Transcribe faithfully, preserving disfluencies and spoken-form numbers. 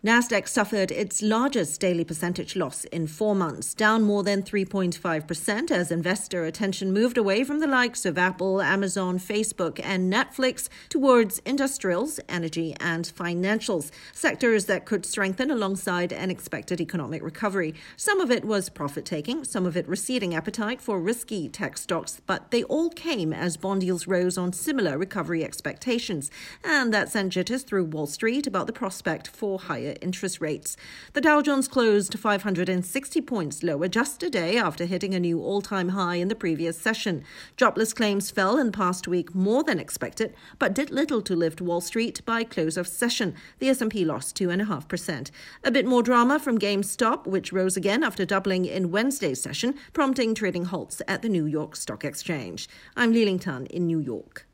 Nasdaq suffered its largest daily percentage loss in four months, down more than three point five percent as investor attention moved away from the likes of Apple, Amazon, Facebook, and Netflix towards industrials, energy, and financials, sectors that could strengthen alongside an expected economic recovery. Some of it was profit-taking, some of it receding appetite for risky tech stocks, but they all came as bond yields rose on similar recovery expectations, and that sent jitters through Wall Street about the prospect for higher interest rates. The Dow Jones closed five hundred sixty points lower just a day after hitting a new all-time high in the previous session. Jobless claims fell in the past week more than expected, but did little to lift Wall Street by close of session. The S and P lost two point five percent. A bit more drama from GameStop, which rose again after doubling in Wednesday's session, prompting trading halts at the New York Stock Exchange. I'm Li Ling Tan in New York.